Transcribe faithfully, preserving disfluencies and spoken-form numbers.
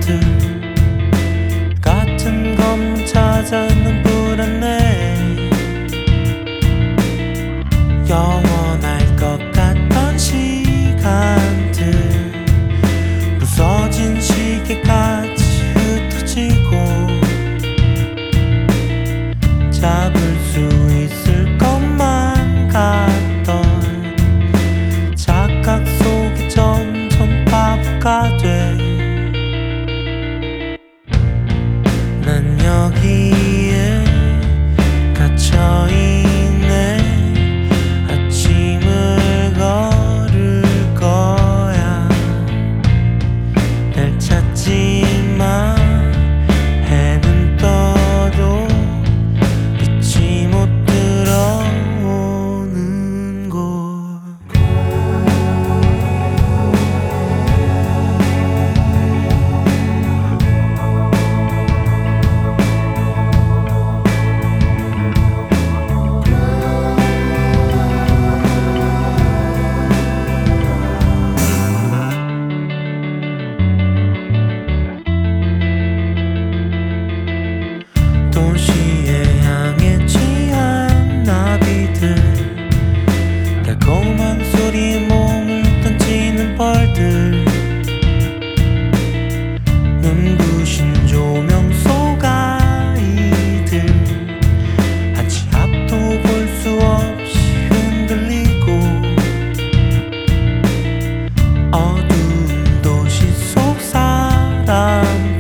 것들 같은 것만 찾아는 불안해. 영원할 것 같던 시간들 부서진 시계같이 흩어지고 잡을 수 있을 것만 같던 착각 속에 점점 바보가 돼. 난 여기에 갇혀있네. 아침을 걸을 거야. 날 찾지마. 해는 떠도 빛이 못 들어오는 곳. 도시에 향해 취한 나비들 달콤한 소리에 몸을 던지는 벌들 눈부신 조명 속 아이들 한치 앞도 볼 수 없이 흔들리고 어두운 도시 속 사람